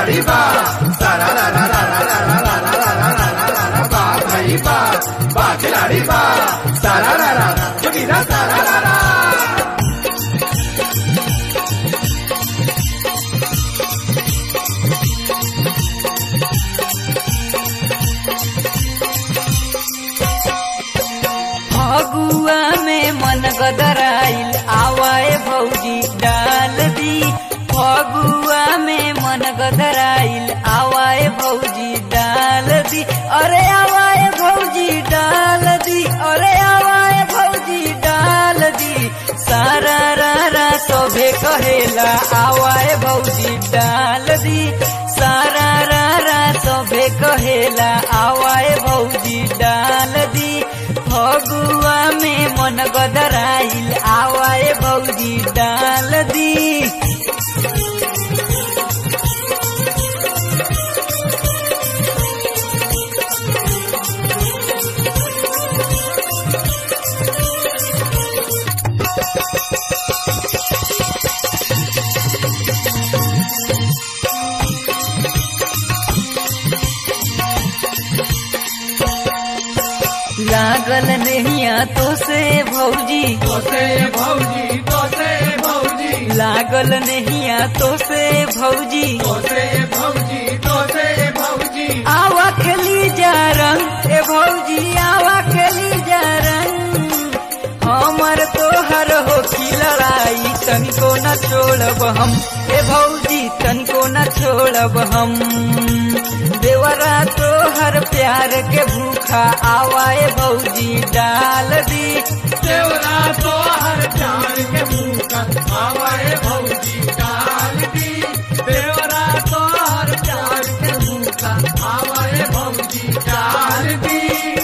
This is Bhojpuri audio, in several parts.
खिलाड़ी बा सारा रा रा रा रा रा रा रा रा रा रा रा रा बा भाई बा खिलाड़ी बा सारा रा रा जोगीरा सारा रा रा। फगुआ में मन गदराइल आवाए भौजी डाल दी। फगुआ में मन गदराइल आवाए भौजी डाल दी। अरे आवाए भौजी डाल दी, अरे आवाए भौजी डाल दी। सारा रा रा सोभे कहेला आवाए भौजी डाल दी। सारा रा रा सोभे कहेला आवाए भौजी डाल दी। फगुआ में मन गदराइल आवाए भौजी डाल दी। लागल नहिया तो से भौजी लागल नहिया तो से भौजी आवा खेली जा रंग ए भौजी आवा खेली जा रंग। हमर तोहर हो की लड़ाई तनको न छोड़ब हम ए भौजी तनको न छोड़ब हम। देवरा तोहर प्यार के भूखा आवाए भौजी डाल दी। देवरा तोहर प्यार के भूखा आवाए भौजी डाल दी। देवरा तोहर प्यार के भूखा आवाए भौजी डाल दी।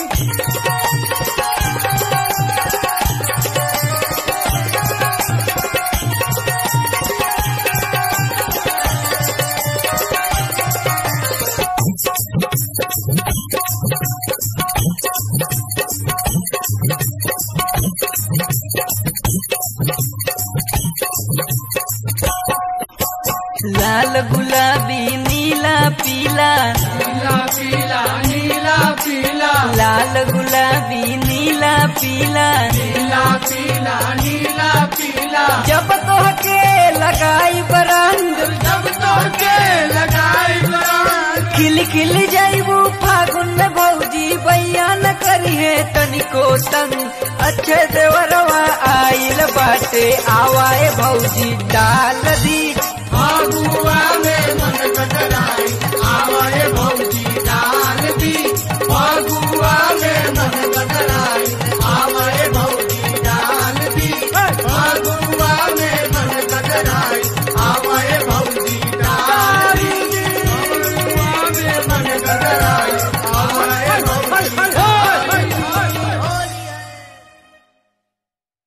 लाल गुलाबी नीला पीला नीला पीला नीला पीला लाल गुलाबी नीला पीला नीला पीला नीला पीला जब तोहके लगाई बरंग जब तोहके लगाई बरंग खिल खिल जाइबू फागुन में भौजी बयान करी है तनिको तंग। अच्छे देवरवा आइल बाटे आवाए भौजी डाल दी। फगुआ